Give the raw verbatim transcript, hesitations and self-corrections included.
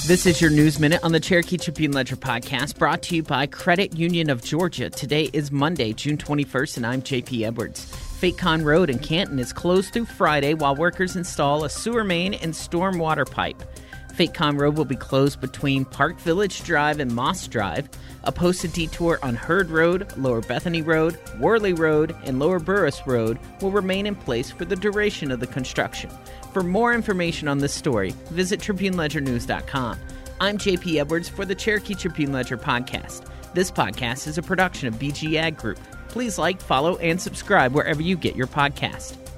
This is your News Minute on the Cherokee Tribune Ledger podcast, brought to you by Credit Union of Georgia. Today is Monday, June twenty-first, and I'm J P Edwards. Fate Con Road in Canton is closed through Friday while workers install a sewer main and stormwater pipe. Fate Con Road will be closed between Park Village Drive and Moss Drive. A posted detour on Hurd Road, Lower Bethany Road, Worley Road, and Lower Burris Road will remain in place for the duration of the construction. For more information on this story, visit Tribune Ledger News dot com. I'm J P Edwards for the Cherokee Tribune Ledger podcast. This podcast is a production of B G Ag Group. Please like, follow, and subscribe wherever you get your podcast.